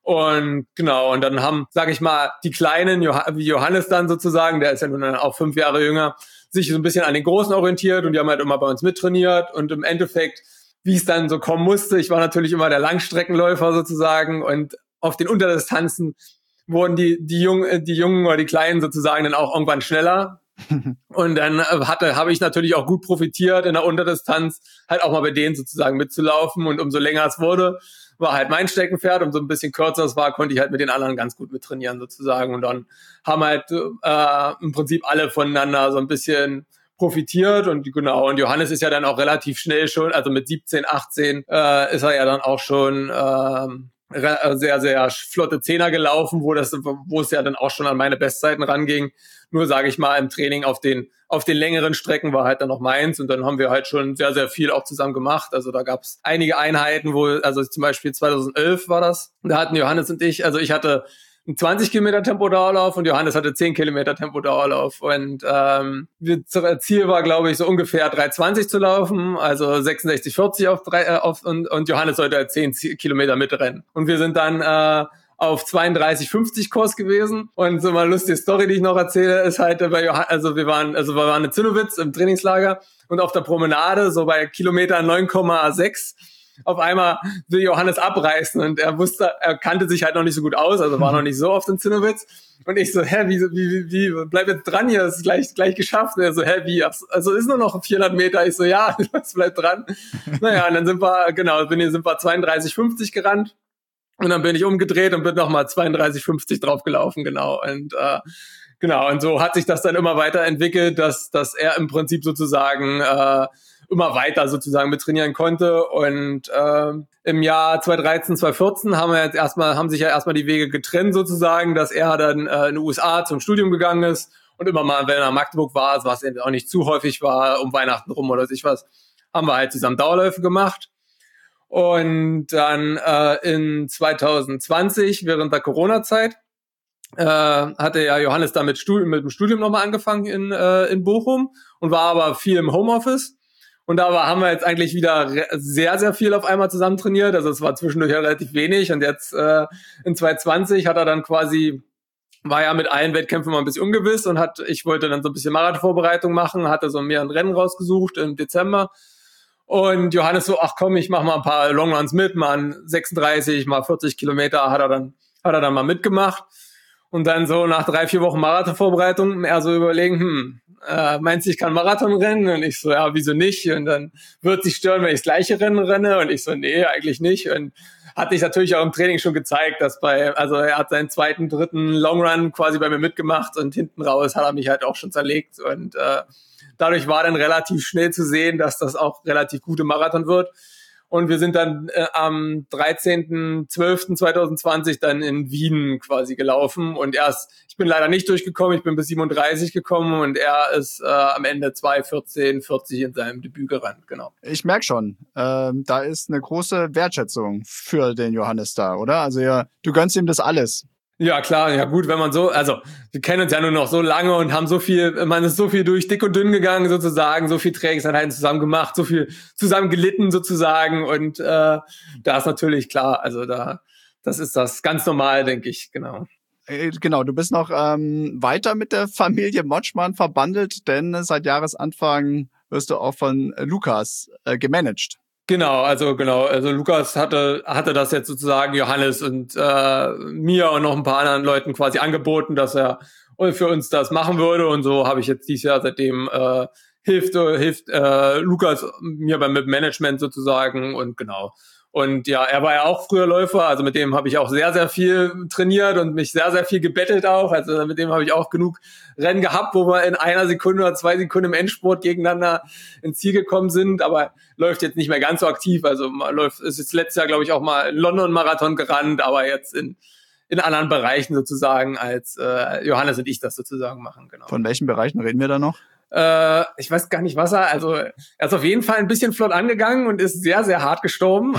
Und genau, und dann haben, sag ich mal, die Kleinen, wie Johannes dann sozusagen, der ist ja nun auch fünf Jahre jünger, sich so ein bisschen an den Großen orientiert, und die haben halt immer bei uns mittrainiert, und im Endeffekt, wie es dann so kommen musste, ich war natürlich immer der Langstreckenläufer sozusagen, und auf den Unterdistanzen wurden die die Jungen, die Jungen oder die Kleinen sozusagen dann auch irgendwann schneller. Und dann hatte, habe ich natürlich auch gut profitiert in der Unterdistanz, halt auch mal bei denen sozusagen mitzulaufen, und umso länger es wurde, war halt mein Steckenpferd, umso ein bisschen kürzer es war, konnte ich halt mit den anderen ganz gut mittrainieren sozusagen, und dann haben halt äh, im Prinzip alle voneinander so ein bisschen profitiert, und genau, und Johannes ist ja dann auch relativ schnell schon, also mit siebzehn, achtzehn äh, ist er ja dann auch schon ähm, sehr, sehr flotte Zehner gelaufen, wo das, wo es ja dann auch schon an meine Bestzeiten ranging. Nur, sage ich mal, im Training auf den auf den längeren Strecken war halt dann noch meins, und dann haben wir halt schon sehr, sehr viel auch zusammen gemacht. Also da gab es einige Einheiten, wo, also zum Beispiel zweitausendelf war das, da hatten Johannes und ich, also ich hatte ein zwanzig Kilometer Tempodauerlauf und Johannes hatte zehn Kilometer Tempodauerlauf, und ähm, das Ziel war, glaube ich, so ungefähr drei zwanzig zu laufen, also sechsundsechzig vierzig auf drei, äh, auf, und, und Johannes sollte halt zehn Kilometer mitrennen, und wir sind dann äh, auf zweiunddreißig fünfzig Kurs gewesen, und so mal lustige Story, die ich noch erzähle, ist halt bei Johannes, also wir waren, also wir waren in Zinnowitz im Trainingslager, und auf der Promenade, so bei Kilometer neun Komma sechs, auf einmal will Johannes abreißen, und er wusste, er kannte sich halt noch nicht so gut aus, also war noch nicht so oft in Zinnowitz, und ich so, hä, wie, wie, wie, bleib jetzt dran hier, das ist gleich, gleich geschafft, und er so, hä, wie, also ist nur noch vierhundert Meter, ich so, ja, bleib dran, naja, und dann sind wir, genau, bin, sind wir zweiunddreißig fünfzig gerannt, und dann bin ich umgedreht und bin nochmal zweiunddreißig fünfzig draufgelaufen, genau, und äh, genau, und so hat sich das dann immer weiterentwickelt, dass, dass er im Prinzip sozusagen äh, immer weiter sozusagen mit trainieren konnte. Und äh, im Jahr zwanzig dreizehn, zwanzig vierzehn haben wir jetzt erstmal, haben sich ja erstmal die Wege getrennt sozusagen, dass er dann äh, in die U S A zum Studium gegangen ist und immer mal, wenn er in Magdeburg war, was eben auch nicht zu häufig war, um Weihnachten rum oder sich was, haben wir halt zusammen Dauerläufe gemacht. Und dann äh, in zwanzig zwanzig, während der Corona-Zeit, äh, hatte ja Johannes da mit, Studium, mit dem Studium nochmal angefangen in, äh, in Bochum und war aber viel im Homeoffice. Und da war, haben wir jetzt eigentlich wieder re- sehr, sehr viel auf einmal zusammen trainiert. Also es war zwischendurch ja relativ wenig. Und jetzt äh, in zwanzig zwanzig hat er dann quasi, war ja mit allen Wettkämpfen mal ein bisschen ungewiss und hat, ich wollte dann so ein bisschen Marathonvorbereitung machen, hatte so mir ein Rennen rausgesucht im Dezember. Und Johannes so, ach komm, ich mach mal ein paar Longruns mit, mal ein sechsunddreißig, mal vierzig Kilometer hat er dann, hat er dann mal mitgemacht. Und dann so nach drei, vier Wochen Marathonvorbereitung eher so überlegen, hm, äh, meinst du, ich kann Marathon rennen? Und ich so, ja, wieso nicht? Und dann wird sich stören, wenn ich das gleiche Rennen renne. Und ich so, nee, eigentlich nicht. Und hatte ich natürlich auch im Training schon gezeigt, dass bei, also er hat seinen zweiten, dritten Longrun quasi bei mir mitgemacht und hinten raus hat er mich halt auch schon zerlegt. Und äh, dadurch war dann relativ schnell zu sehen, dass das auch relativ gute Marathon wird. Und wir sind dann äh, am dreizehnten zwölften zweitausendzwanzig dann in Wien quasi gelaufen. Und erst, ich bin leider nicht durchgekommen, ich bin bis siebenunddreißig gekommen und er ist äh, am Ende zwei vierzehn vierzig in seinem Debüt gerannt, genau. Ich merke schon, ähm, da ist eine große Wertschätzung für den Johannes da, oder? Also ja, du gönnst ihm das alles. Ja, klar, ja gut, wenn man so, also wir kennen uns ja nur noch so lange und haben so viel, man ist so viel durch dick und dünn gegangen sozusagen, so viel Trainingseinheiten zusammen gemacht, so viel zusammen gelitten sozusagen und äh, da ist natürlich klar, also da, das ist das ganz normal, denke ich, genau. Äh, Genau, du bist noch ähm, weiter mit der Familie Motschmann verbandelt, denn seit Jahresanfang wirst du auch von Lukas äh, gemanagt. Genau, also genau, also Lukas hatte hatte das jetzt sozusagen Johannes und äh, mir und noch ein paar anderen Leuten quasi angeboten, dass er für uns das machen würde und so habe ich jetzt dieses Jahr seitdem äh, hilft hilft äh, Lukas mir beim Management sozusagen und genau. Und ja, er war ja auch früher Läufer, also mit dem habe ich auch sehr, sehr viel trainiert und mich sehr, sehr viel gebettelt auch. Also mit dem habe ich auch genug Rennen gehabt, wo wir in einer Sekunde oder zwei Sekunden im Endspurt gegeneinander ins Ziel gekommen sind, aber läuft jetzt nicht mehr ganz so aktiv. Also man läuft, ist jetzt letztes Jahr, glaube ich, auch mal einen London-Marathon gerannt, aber jetzt in in anderen Bereichen sozusagen, als äh, Johannes und ich das sozusagen machen. Genau. Von welchen Bereichen reden wir da noch? Äh, ich weiß gar nicht, was er, also er ist auf jeden Fall ein bisschen flott angegangen und ist sehr, sehr hart gestorben.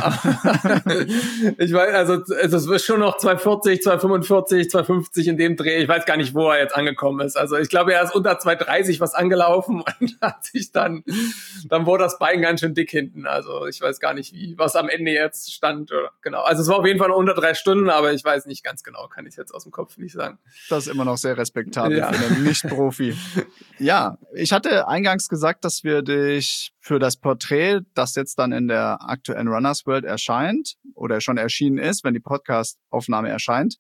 Ich weiß, also, also es ist schon noch zwei vierzig, zwei fünfundvierzig, zwei fünfzig in dem Dreh. Ich weiß gar nicht, wo er jetzt angekommen ist. Also ich glaube, er ist unter zwei dreißig was angelaufen und hat sich dann, dann wurde das Bein ganz schön dick hinten. Also ich weiß gar nicht, wie, was am Ende jetzt stand. Oder, genau. Also es war auf jeden Fall noch unter drei Stunden, aber ich weiß nicht ganz genau, kann ich jetzt aus dem Kopf nicht sagen. Das ist immer noch sehr respektabel Ja. für einen Nicht-Profi. Ja, ich hatte eingangs gesagt, dass wir dich für das Porträt, das jetzt dann in der aktuellen Runners World erscheint oder schon erschienen ist, wenn die Podcast-Aufnahme erscheint,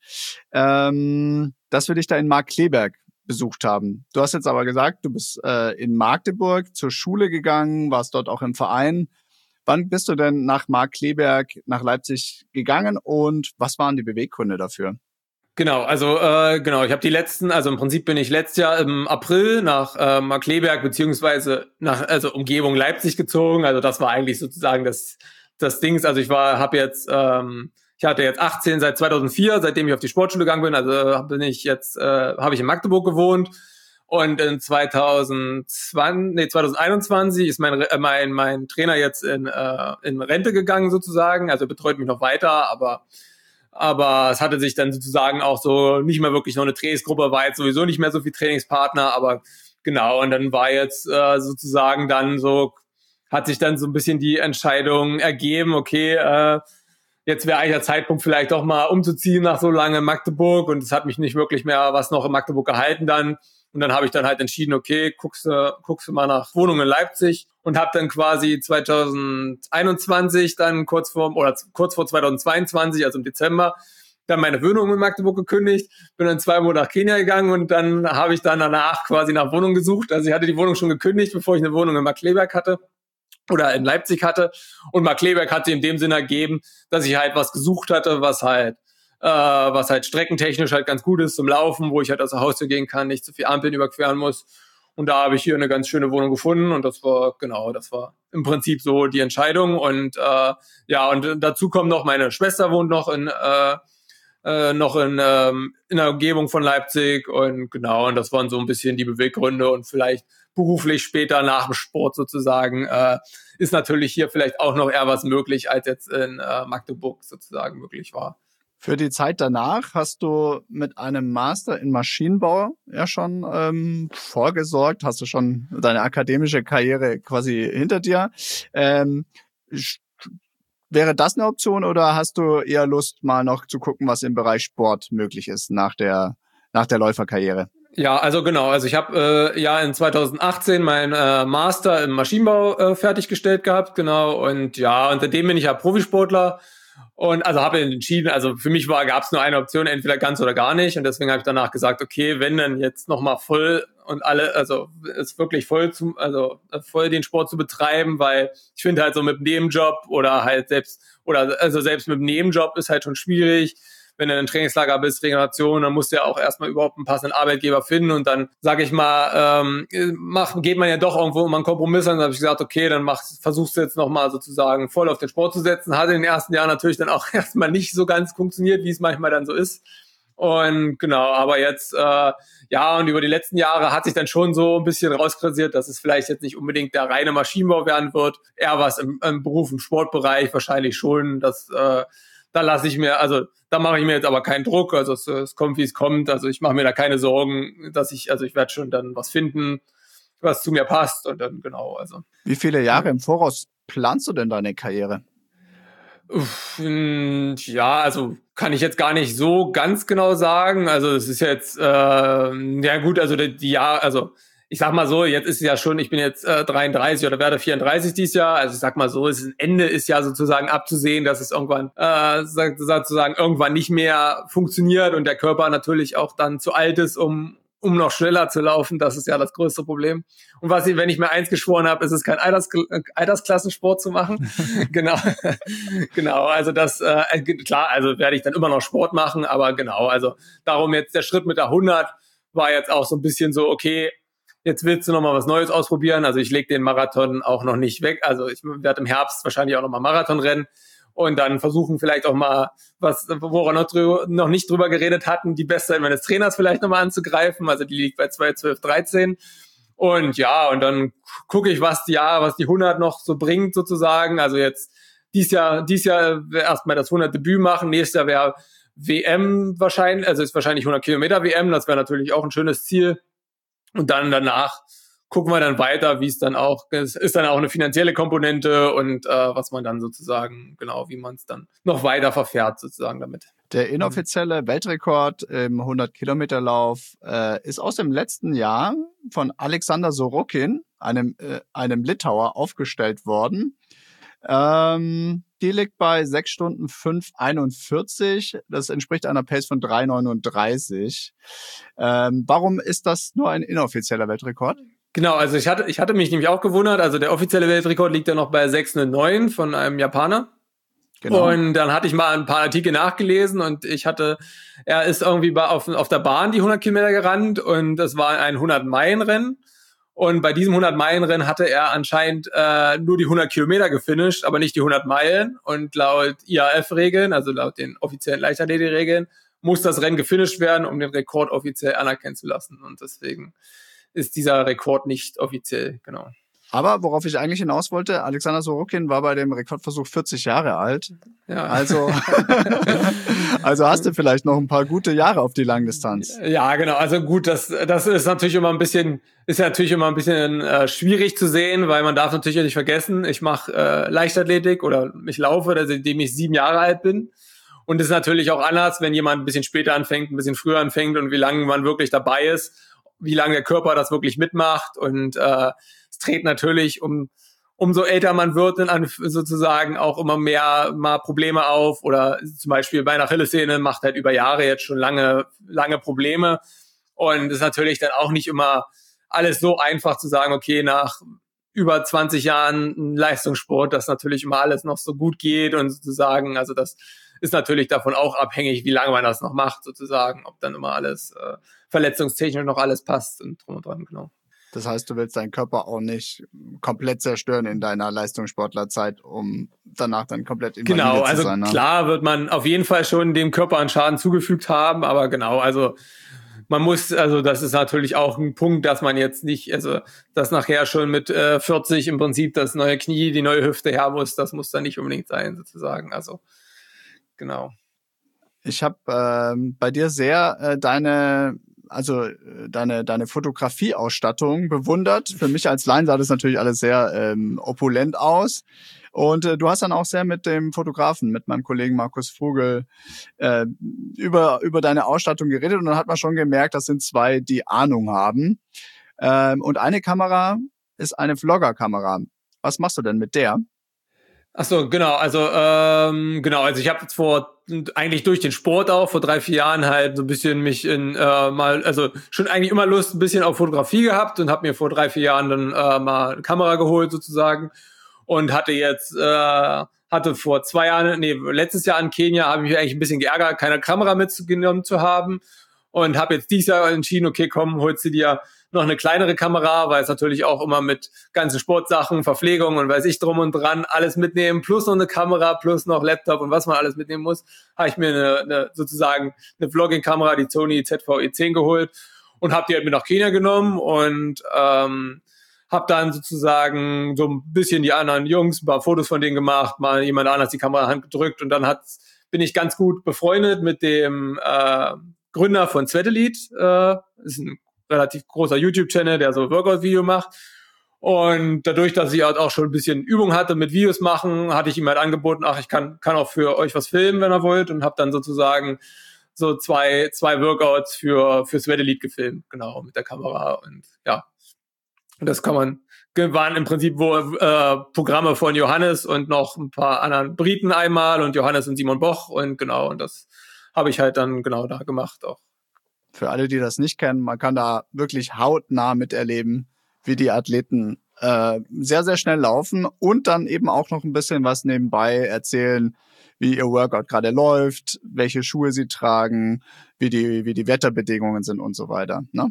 ähm, dass wir dich da in Markkleeberg besucht haben. Du hast jetzt aber gesagt, du bist äh, in Magdeburg zur Schule gegangen, warst dort auch im Verein. Wann bist du denn nach Markkleeberg, nach Leipzig gegangen und was waren die Beweggründe dafür? Genau, also äh, genau, ich habe die letzten, also im Prinzip bin ich letztes Jahr im April nach äh, Markkleeberg beziehungsweise nach also Umgebung Leipzig gezogen. Also das war eigentlich sozusagen das das Dings. Also ich war, habe jetzt, ähm, ich hatte jetzt achtzehn seit zweitausendvier, seitdem ich auf die Sportschule gegangen bin. Also bin ich jetzt, äh, habe ich in Magdeburg gewohnt und in zweitausendzwanzig, nee zweitausendeinundzwanzig ist mein äh, mein mein Trainer jetzt in äh, in Rente gegangen sozusagen. Also betreut mich noch weiter, aber Aber es hatte sich dann sozusagen auch so nicht mehr wirklich noch eine Trainingsgruppe, war jetzt sowieso nicht mehr so viel Trainingspartner, aber genau, und dann war jetzt äh, sozusagen dann so, hat sich dann so ein bisschen die Entscheidung ergeben, okay, äh, jetzt wäre eigentlich der Zeitpunkt vielleicht doch mal umzuziehen nach so lange in Magdeburg und es hat mich nicht wirklich mehr was noch in Magdeburg gehalten dann. Und dann habe ich dann halt entschieden, okay, guckst du guckst du mal nach Wohnungen in Leipzig und habe dann quasi zweitausendeinundzwanzig dann kurz vor oder kurz vor zweitausendzweiundzwanzig, also im Dezember, dann meine Wohnung in Magdeburg gekündigt, bin dann zwei Monate nach Kenia gegangen und dann habe ich dann danach quasi nach Wohnung gesucht. Also ich hatte die Wohnung schon gekündigt, bevor ich eine Wohnung in Markkleeberg hatte oder in Leipzig hatte. Und Markkleeberg hat sie in dem Sinne ergeben, dass ich halt was gesucht hatte, was halt äh, was halt streckentechnisch halt ganz gut ist zum Laufen, wo ich halt aus der Haustür gehen kann, nicht zu viel Ampeln überqueren muss. Und da habe ich hier eine ganz schöne Wohnung gefunden und das war, genau, das war im Prinzip so die Entscheidung. Und äh, ja, und dazu kommt noch, meine Schwester wohnt noch in äh, äh, noch in, ähm, in der Umgebung von Leipzig. Und genau, und das waren so ein bisschen die Beweggründe. Und vielleicht beruflich später nach dem Sport sozusagen äh, ist natürlich hier vielleicht auch noch eher was möglich, als jetzt in äh, Magdeburg sozusagen möglich war. Für die Zeit danach hast du mit einem Master in Maschinenbau ja schon ähm, vorgesorgt, hast du schon deine akademische Karriere quasi hinter dir. Ähm, wäre das eine Option oder hast du eher Lust, mal noch zu gucken, was im Bereich Sport möglich ist nach der nach der Läuferkarriere? Ja, also genau. Also ich habe äh, ja in zweitausendachtzehn meinen äh, Master im Maschinenbau äh, fertiggestellt gehabt, genau. Und ja, und seitdem bin ich ja Profisportler. Und also habe entschieden, also für mich war, gab es nur eine Option, entweder ganz oder gar nicht. Und deswegen habe ich danach gesagt, okay, wenn dann jetzt nochmal voll und alle, also es wirklich voll zum, also voll den Sport zu betreiben, weil ich finde halt so mit dem Nebenjob oder halt selbst, oder also selbst mit dem Nebenjob ist halt schon schwierig. Wenn du in einem Trainingslager bist, Regeneration, dann musst du ja auch erstmal überhaupt einen passenden Arbeitgeber finden und dann, sage ich mal, ähm, mach, geht man ja doch irgendwo um einen Kompromiss an. Dann habe ich gesagt, okay, dann mach, versuchst du jetzt nochmal sozusagen voll auf den Sport zu setzen. Hat in den ersten Jahren natürlich dann auch erstmal nicht so ganz funktioniert, wie es manchmal dann so ist. Und genau, aber jetzt, äh, ja, und über die letzten Jahre hat sich dann schon so ein bisschen rauskristallisiert, dass es vielleicht jetzt nicht unbedingt der reine Maschinenbau werden wird, eher was im, im Beruf, im Sportbereich wahrscheinlich schon, dass äh, da lasse ich mir, also da mache ich mir jetzt aber keinen Druck, also es, es kommt, wie es kommt, also ich mache mir da keine Sorgen, dass ich, also ich werde schon dann was finden, was zu mir passt und dann genau, also. Wie viele Jahre im Voraus planst du denn deine Karriere? Uff, ja, also kann ich jetzt gar nicht so ganz genau sagen, also es ist jetzt, äh, ja gut, also die, die Jahr, also ich sag mal so, jetzt ist es ja schon, ich bin jetzt äh, dreiunddreißig oder werde vierunddreißig dieses Jahr. Also ich sag mal so, das Ende ist ja sozusagen abzusehen, dass es irgendwann äh, sozusagen irgendwann nicht mehr funktioniert und der Körper natürlich auch dann zu alt ist, um um noch schneller zu laufen. Das ist ja das größte Problem. Und was ich, wenn ich mir eins geschworen habe, ist es kein Alters, Altersklassensport zu machen. genau, genau. Also das äh, klar, also werde ich dann immer noch Sport machen, aber genau. Also darum jetzt der Schritt mit der hundert war jetzt auch so ein bisschen so, okay. Jetzt willst du noch mal was Neues ausprobieren. Also ich lege den Marathon auch noch nicht weg. Also ich werde im Herbst wahrscheinlich auch noch mal Marathon rennen und dann versuchen vielleicht auch mal was, woran wir noch, drüber, noch nicht drüber geredet hatten, die Bestzeit meines Trainers vielleicht noch mal anzugreifen. Also die liegt bei zwei zwölf dreizehn. Und ja, und dann gucke ich, was die Jahr, was die hundert noch so bringt sozusagen. Also jetzt dies Jahr, dies Jahr erstmal das hundert Debüt machen. Nächstes Jahr wäre W M wahrscheinlich, also ist wahrscheinlich hundert Kilometer W M. Das wäre natürlich auch ein schönes Ziel. Und dann danach gucken wir dann weiter, wie es dann auch, es ist dann auch eine finanzielle Komponente und äh, was man dann sozusagen, genau, wie man es dann noch weiter verfährt sozusagen damit. Der inoffizielle Weltrekord im hundert-Kilometer-Lauf äh, ist aus dem letzten Jahr von Alexander Sorokin, einem, äh, einem Litauer, aufgestellt worden. Ähm, die liegt bei sechs Stunden fünf einundvierzig. Das entspricht einer Pace von drei neununddreißig. Ähm, warum ist das nur ein inoffizieller Weltrekord? Genau, also ich hatte, ich hatte mich nämlich auch gewundert. Also der offizielle Weltrekord liegt ja noch bei sechs neun von einem Japaner. Genau. Und dann hatte ich mal ein paar Artikel nachgelesen und ich hatte, er ist irgendwie bei, auf, auf der Bahn die hundert Kilometer gerannt und das war ein hundert-Meilen-Rennen. Und bei diesem hundert-Meilen-Rennen hatte er anscheinend äh, nur die hundert Kilometer gefinisht, aber nicht die hundert Meilen. Und laut I A F-Regeln, also laut den offiziellen Leichtathletik-Regeln, muss das Rennen gefinisht werden, um den Rekord offiziell anerkennen zu lassen. Und deswegen ist dieser Rekord nicht offiziell, genau. Aber worauf ich eigentlich hinaus wollte, Alexander Sorokin war bei dem Rekordversuch vierzig Jahre alt. Ja. Also, also hast du vielleicht noch ein paar gute Jahre auf die Langdistanz. Ja, genau. Also gut, das, das ist natürlich immer ein bisschen, ist ja natürlich immer ein bisschen äh, schwierig zu sehen, weil man darf natürlich nicht vergessen, ich mache äh, Leichtathletik oder ich laufe, seitdem ich sieben Jahre alt bin. Und es ist natürlich auch anders, wenn jemand ein bisschen später anfängt, ein bisschen früher anfängt und wie lange man wirklich dabei ist, wie lange der Körper das wirklich mitmacht. Und äh, es tritt natürlich, um umso älter man wird, dann sozusagen auch immer mehr mal Probleme auf. Oder zum Beispiel bei einer Achillessehne macht halt über Jahre jetzt schon lange lange Probleme. Und es ist natürlich dann auch nicht immer alles so einfach zu sagen, okay, nach über zwanzig Jahren Leistungssport, dass natürlich immer alles noch so gut geht und sozusagen, also das ist natürlich davon auch abhängig, wie lange man das noch macht, sozusagen, ob dann immer alles äh, verletzungstechnisch noch alles passt und drum und dran, genau. Das heißt, du willst deinen Körper auch nicht komplett zerstören in deiner Leistungssportlerzeit, um danach dann komplett invalide genau, zu also sein. Ne? Klar wird man auf jeden Fall schon dem Körper einen Schaden zugefügt haben, aber genau, also man muss, also das ist natürlich auch ein Punkt, dass man jetzt nicht, also dass nachher schon mit äh, vierzig im Prinzip das neue Knie, die neue Hüfte her muss, das muss dann nicht unbedingt sein, sozusagen. Also genau. Ich habe ähm, bei dir sehr äh, deine also deine deine Fotografieausstattung bewundert. Für mich als Laien sah das natürlich alles sehr ähm, opulent aus. Und äh, du hast dann auch sehr mit dem Fotografen, mit meinem Kollegen Markus Vogel, äh, über über deine Ausstattung geredet. Und dann hat man schon gemerkt, das sind zwei, die Ahnung haben. Ähm, und eine Kamera ist eine Vlogger-Kamera. Was machst du denn mit der? Ach so, genau, also ähm, genau, also ich habe jetzt vor eigentlich durch den Sport auch vor drei, vier Jahren halt so ein bisschen mich in äh, mal, also schon eigentlich immer Lust ein bisschen auf Fotografie gehabt und habe mir vor drei, vier Jahren dann äh, mal eine Kamera geholt sozusagen und hatte jetzt äh, hatte vor zwei Jahren, nee, letztes Jahr in Kenia habe ich mich eigentlich ein bisschen geärgert, keine Kamera mitgenommen zu haben und habe jetzt dieses Jahr entschieden, okay, komm, holst du dir noch eine kleinere Kamera, weil es natürlich auch immer mit ganzen Sportsachen, Verpflegung und weiß ich drum und dran alles mitnehmen, plus noch eine Kamera, plus noch Laptop und was man alles mitnehmen muss, habe ich mir eine, eine sozusagen eine Vlogging-Kamera, die Sony Z V E zehn geholt und habe die halt mit nach Kenia genommen und ähm, habe dann sozusagen so ein bisschen die anderen Jungs, ein paar Fotos von denen gemacht, mal jemand anders die Kamera in die Hand gedrückt und dann hat, bin ich ganz gut befreundet mit dem äh, Gründer von Sweatelite, äh, ist ein relativ großer YouTube-Channel, der so Workout-Video macht. Und dadurch, dass ich halt auch schon ein bisschen Übung hatte mit Videos machen, hatte ich ihm halt angeboten, ach, ich kann kann auch für euch was filmen, wenn ihr wollt. Und habe dann sozusagen so zwei zwei Workouts für für Sweatelite gefilmt, genau, mit der Kamera. Und ja, das kann man, waren im Prinzip wo äh, Programme von Johannes und noch ein paar anderen Briten einmal und Johannes und Simon Boch. Und genau, und das habe ich halt dann genau da gemacht auch. Für alle, die das nicht kennen, man kann da wirklich hautnah miterleben, wie die Athleten äh, sehr, sehr schnell laufen und dann eben auch noch ein bisschen was nebenbei erzählen, wie ihr Workout gerade läuft, welche Schuhe sie tragen, wie die wie die Wetterbedingungen sind und so weiter, ne?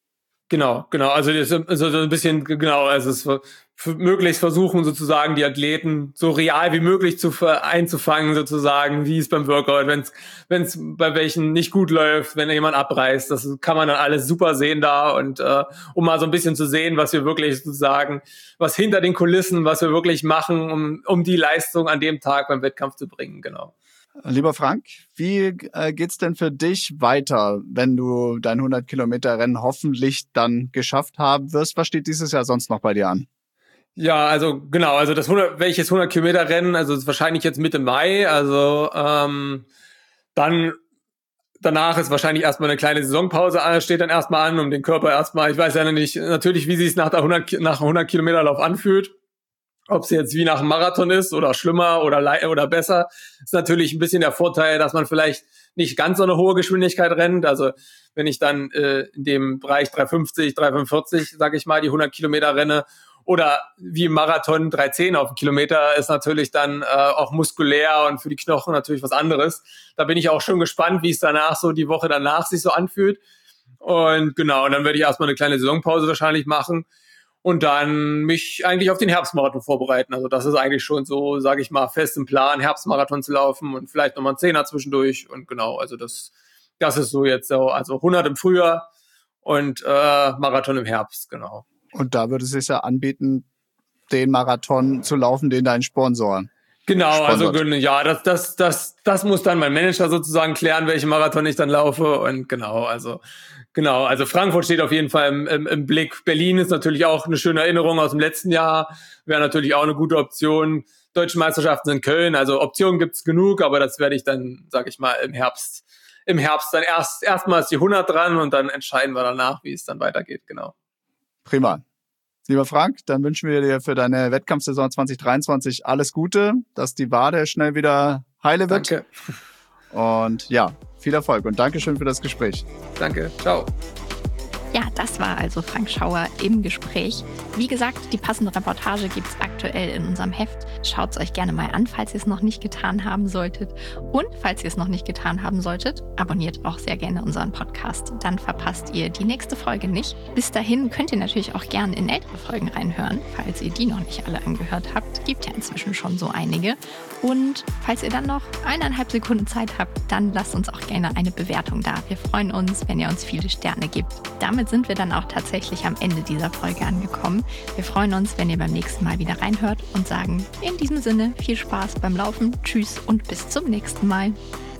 Genau, genau. Also das ist so ein bisschen, genau, also es für, für möglichst versuchen sozusagen die Athleten so real wie möglich zu einzufangen sozusagen, wie es beim Workout, wenn es wenn es bei welchen nicht gut läuft, wenn jemand abreißt, das kann man dann alles super sehen da und äh, um mal so ein bisschen zu sehen, was wir wirklich sozusagen, was hinter den Kulissen, was wir wirklich machen, um um die Leistung an dem Tag beim Wettkampf zu bringen, genau. Lieber Frank, wie äh, geht's denn für dich weiter, wenn du dein hundert Kilometer Rennen hoffentlich dann geschafft haben wirst? Was steht dieses Jahr sonst noch bei dir an? Ja, also genau, also das hundert, welches hundert Kilometer Rennen, also ist wahrscheinlich jetzt Mitte Mai, also ähm, dann danach ist wahrscheinlich erstmal eine kleine Saisonpause, steht dann erstmal an, um den Körper erstmal, ich weiß ja nicht, natürlich, wie sich es nach der hundert, nach hundert Kilometer Lauf anfühlt. Ob es jetzt wie nach einem Marathon ist oder schlimmer oder le- oder besser, ist natürlich ein bisschen der Vorteil, dass man vielleicht nicht ganz so eine hohe Geschwindigkeit rennt. Also wenn ich dann äh, in dem Bereich drei fünfzig, drei fünfundvierzig, sage ich mal, die hundert Kilometer renne oder wie im Marathon drei zehn auf den Kilometer, ist natürlich dann äh, auch muskulär und für die Knochen natürlich was anderes. Da bin ich auch schon gespannt, wie es danach so die Woche danach sich so anfühlt. Und genau, und dann werde ich erstmal eine kleine Saisonpause wahrscheinlich machen. Und dann mich eigentlich auf den Herbstmarathon vorbereiten. Also das ist eigentlich schon so, sage ich mal, fest im Plan, Herbstmarathon zu laufen und vielleicht nochmal ein Zehner zwischendurch. Und genau, also das das ist so jetzt so, also hundert im Frühjahr und äh, Marathon im Herbst, genau. Und da würde es sich ja anbieten, den Marathon zu laufen, den dein Sponsor Genau, sponsort. also ja, das das das das muss dann mein Manager sozusagen klären, welchen Marathon ich dann laufe. Und genau, also Genau, also Frankfurt steht auf jeden Fall im, im, im Blick. Berlin ist natürlich auch eine schöne Erinnerung aus dem letzten Jahr. Wäre natürlich auch eine gute Option. Deutsche Meisterschaften in Köln, also Optionen gibt's genug, aber das werde ich dann, sage ich mal, im Herbst, im Herbst dann erst erstmal ist die hundert dran und dann entscheiden wir danach, wie es dann weitergeht, genau. Prima. Lieber Frank, dann wünschen wir dir für deine Wettkampfsaison zwanzig dreiundzwanzig alles Gute, dass die Wade schnell wieder heile wird. Danke. Und ja, viel Erfolg und Dankeschön für das Gespräch. Danke, ciao. Ja, Das war also Frank Schauer im Gespräch. Wie gesagt, die passende Reportage gibt es aktuell in unserem Heft. Schaut es euch gerne mal an, falls ihr es noch nicht getan haben solltet. Und falls ihr es noch nicht getan haben solltet, abonniert auch sehr gerne unseren Podcast. Dann verpasst ihr die nächste Folge nicht. Bis dahin könnt ihr natürlich auch gerne in ältere Folgen reinhören, falls ihr die noch nicht alle angehört habt. Gibt ja inzwischen schon so einige. Und falls ihr dann noch eineinhalb Sekunden Zeit habt, dann lasst uns auch gerne eine Bewertung da. Wir freuen uns, wenn ihr uns viele Sterne gibt. Damit sind wir dann auch tatsächlich am Ende dieser Folge angekommen. Wir freuen uns, wenn ihr beim nächsten Mal wieder reinhört und sagen in diesem Sinne viel Spaß beim Laufen, tschüss und bis zum nächsten Mal.